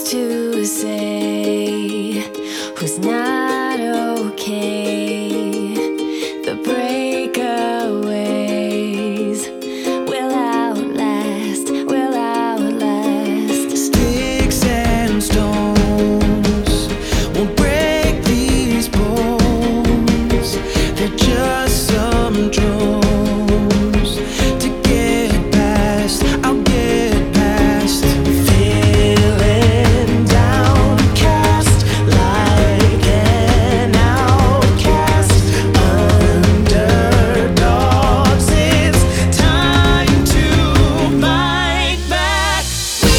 who's to say who's not okay? The breakaways will outlast, will outlast. Sticks and stones won't break these bones. They're just some drones to get past. I'll get past. Feeling downcast like an outcast. Underdogs, it's time to fight back. We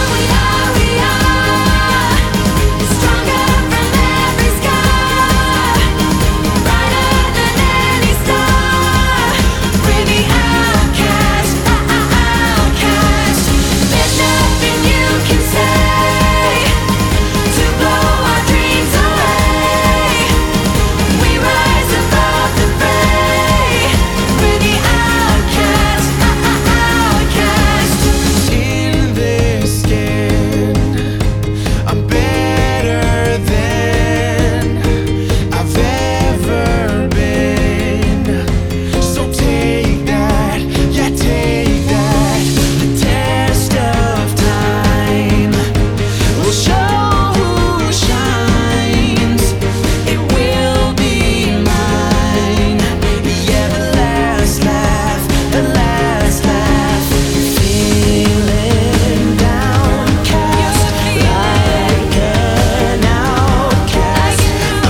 are stronger from every scar, brighter than any star. We're the outcast, outcast. There's nothing you can say to blow our dreams away. We rise above the fray. We're the outcast, outcast. In this skin, I'm better than I've ever been. So take that, yeah, take that. The test of time will show who shines. It will be mine. Yeah, the last laugh, the last laugh. Feeling downcast like an outcast.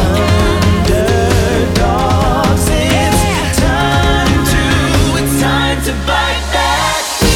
Underdogs, it's time to fight back. We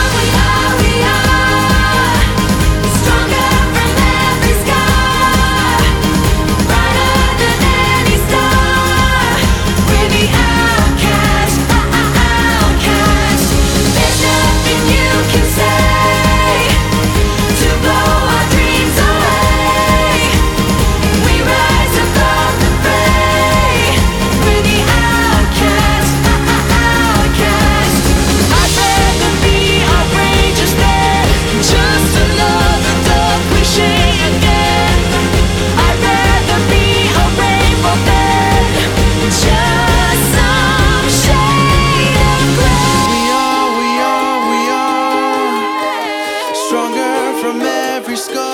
are stronger from every scar, brighter than any star. We're the outcast, outcast. There's nothing you can say to blow our dreams away. We rise above the fray. We're the outcast, outcast. I'd rather be outrageous than just another dull cliche again. I'd rather be a rainbow than just some shade of gray. We are stronger from every scar.